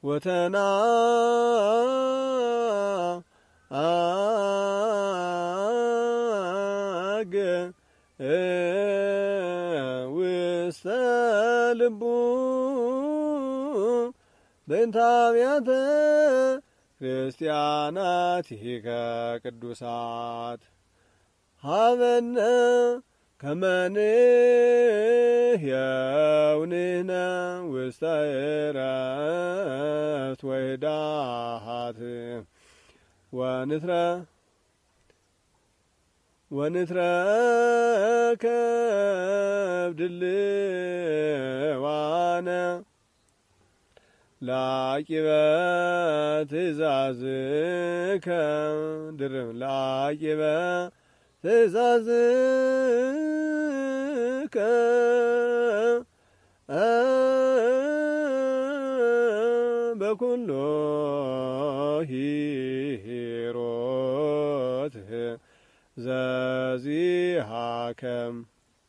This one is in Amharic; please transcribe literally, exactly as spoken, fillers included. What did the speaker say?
ወተና አገ ውስተ ልቡ በእንተ አብያተ ክርስቲያናቲከ ቅዱሳት ሀበነ ከመ ንሕየው ንሕነ ውስተ ዕረፍት ወኅድአት ወንትረ ወንትረከብ ድልዋነ ለዓቂበ ትእዛዝከ ድርብ ለዓቂበ ትእዛዝከ በኩሎ ሂሮትህ ዘዚሃከ